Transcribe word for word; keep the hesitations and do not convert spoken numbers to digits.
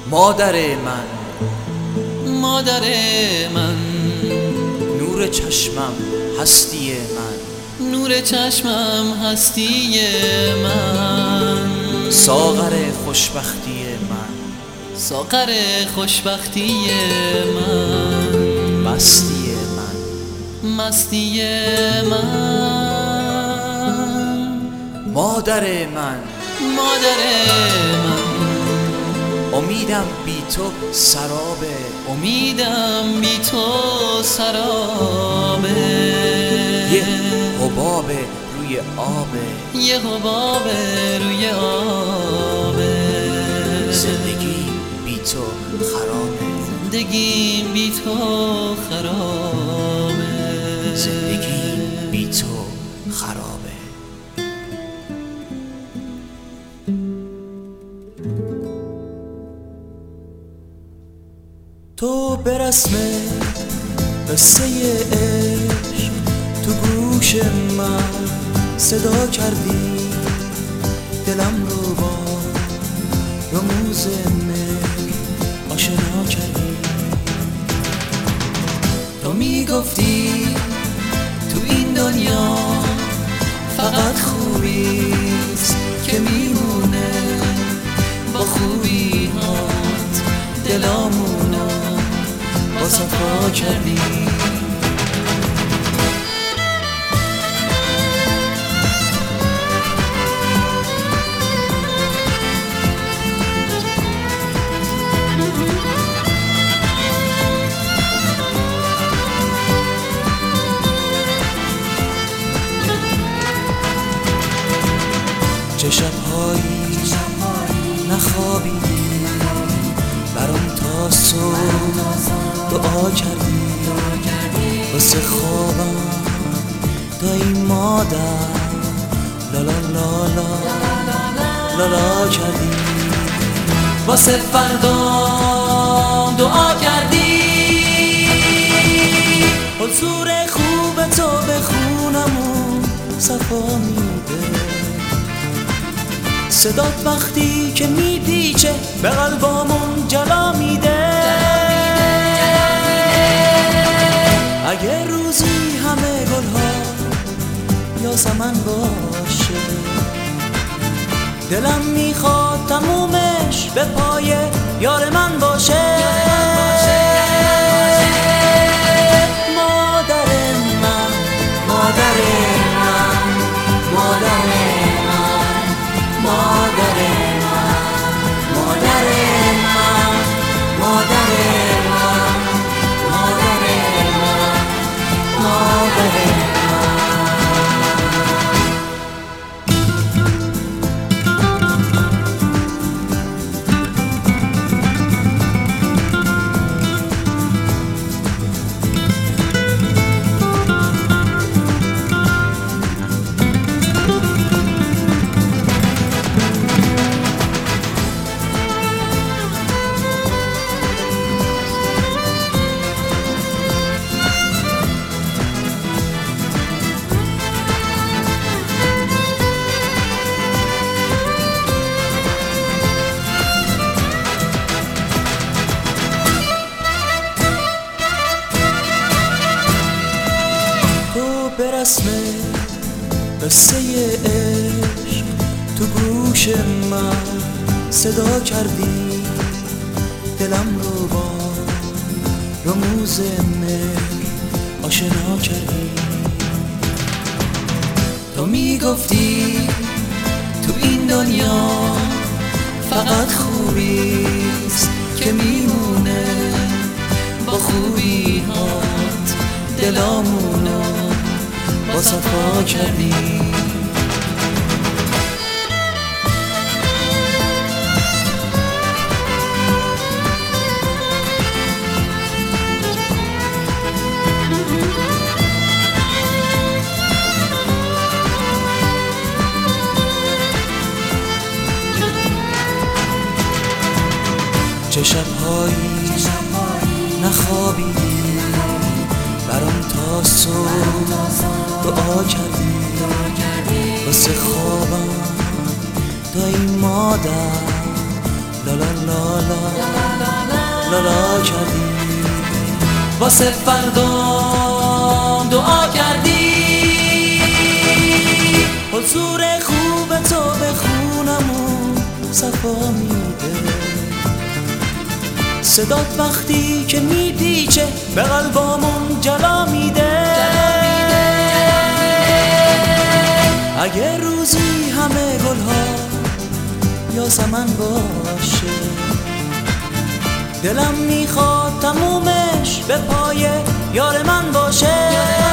مادر من، مادر من، نور چشمم هستی من، نور چشمم هستی من، ساغر خوشبختی من، ساغر خوشبختی من، مستی من، مستی من، مادر من، مادر من، امیدم بی تو سرابه، امیدم بی تو سرابه، یه حباب روی آبه، یه حباب روی آبه، زندگی بی تو خرابه، زندگی بی تو خرابه، زندگی بی تو خرابه. تو به رسم قصه عشق تو گوش من صدا کردی، دلم رو با رموز مهر آشنا کردی. تو میگفتی تو این دنیا فقط خوبیست که میمونه، با خوبی هات دلامونو با صفا کردی. چه شب‌هایی نخوابیدی، برام تا صبح دعا کردی، واسه خوابم دایی مادر لا لا لا لا لا لا کردی، واسه فردام دعا کردی. حضور خوب تو به خونمون صفا میده، صدات وقتی که میپیچه به قلبامون جلا میده. اگه روزی همه گلها یاسمن باشه، دلم میخواد تمومش به پای یار من باشه. مادر من، مادر من، مادر من، مادر من، مادر من، مادر من، مادر من، مادر من. به رسم قصه عشق تو گوش من صدا کردی، دلم رو با رموز مهر آشنا کردی. تو میگفتی تو این دنیا فقط خوبیست که میمونه، با خوبی هات دلامونو با صفا کردی. چه شب‌هایی نخوابیدی، برام تا صبح دعا کردی، واسه خوابم دایی مادر لا لا لا لا لالا کردی، واسه فردا دعا کردی. حضور خوب تو به خونمون صفا میده، صدات وقتی که میپیچه به قلبامون جلا میده. اگه روزی همه گلها یاسمن باشه، دلم میخواد تمومش به پای یار من باشه.